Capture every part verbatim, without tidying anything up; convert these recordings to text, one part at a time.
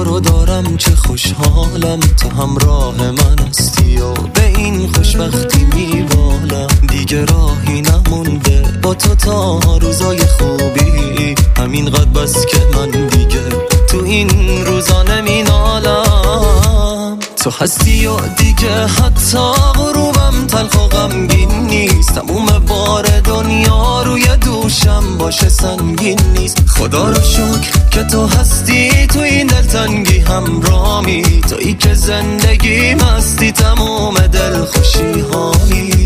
تو رو دارم چه خوشحالم، تو همراه من هستی و به این خوشبختی میبالم. دیگه راهی نمونده با تو تا روزای خوبی، همینقدر بس که من دیگه تو این روزا نمینالم. تو هستی و دیگه حتی غروبم تلخ و غمگین نیست، تموم بار دنیا روی دوشم باشه سنگین نیست. خدا رو شکر که تو هستی تو این دلتنگی همرامی، تویی که زندگی مستی تموم دل خوشی هایی.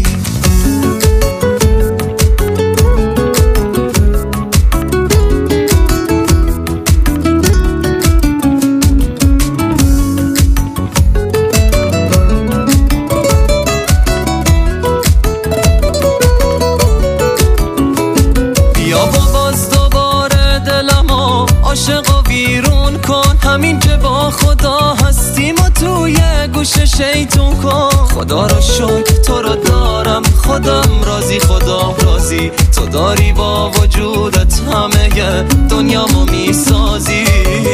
عاشق و ویرون کن، همین که با خدا هستیم و توی گوش شیطون کن. خدا رو شکر تو رو دارم، خودم راضی خدا راضی، تو داری با وجودت همه دنیامو میسازی.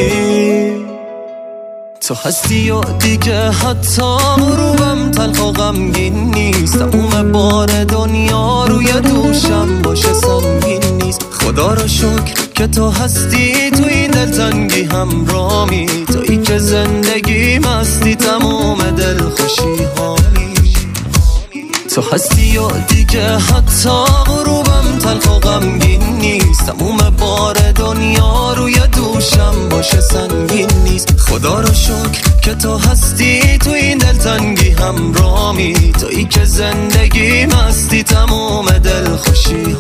تو هستی و دیگه حتی غروبم تلخ و غمگین نیست، تموم بار دنیا روی دوشم باشه سنگین نیست. خدا رو شکر که تو هستی تو این دلتنگی همرامی، تویی که زندگی مستی تموم دل خوشی هایی. تو هستی و دیگه حتی غروبم تلخ و غمگین نیست، تموم بار دنیا روی دوشم باشه سنگین نیست. خدا رو شکر که تو هستی تو این دلتنگی همرامی، تویی که زندگی مستی تموم دل خوشی